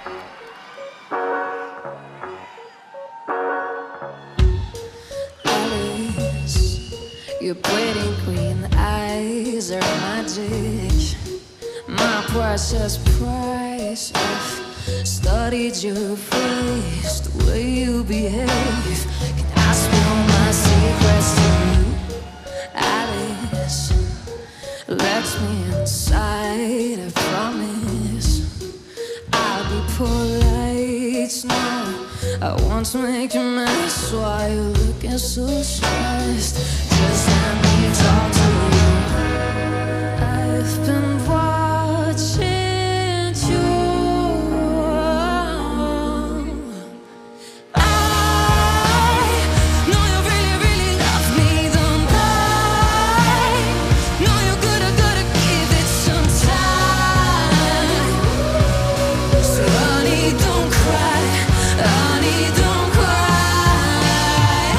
Alice, your pretty green eyes are magic. My precious price, I've studied your face, the way you behave. Can I spill my secrets to you, Alice? Let me inside, I promise. I'll be polite now. I want to make you mess while you're looking so stressed. Just let me talk to you. I've been watching you. I know you really, really love me, don't I? Know you're gonna give it some time. So honey, don't cry. Honey, don't cry.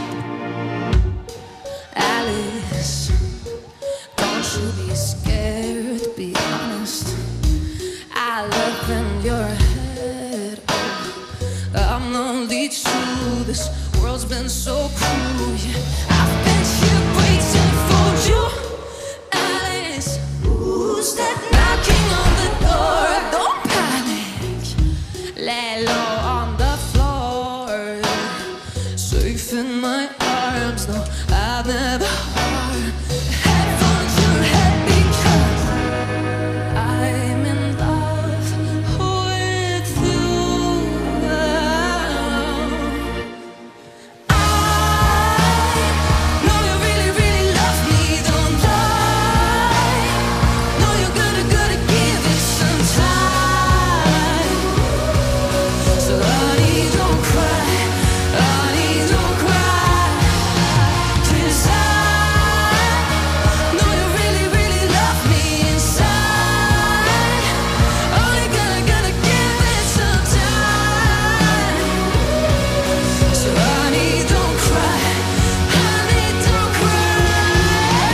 Alice, don't you be scared, be honest. I live in your head. Oh, I'm lonely too. This world's been so cruel. Yeah, I've been here waiting for you, Alice. Who's that knocking on the door? Don't panic. Lay low on the floor. Safe in my arms. No, I've never harmed. Headphones your head because I'm in love with you. I know you really, really love me, don't I? Know you're gonna give it some time. So honey, don't cry. Honey, don't cry. 'Cause I know you really, really love me inside. Only gonna give it some time. So honey, don't cry. Honey, don't cry.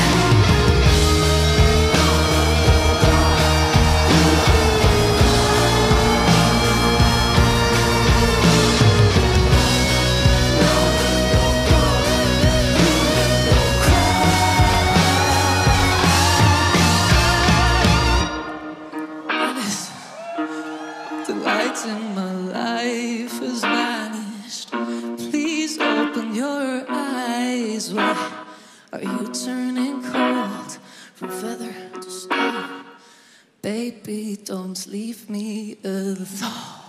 Alice, the light in my life has vanished. Please open your eyes. Why are you turning cold from feather to stone? Baby, don't leave me alone.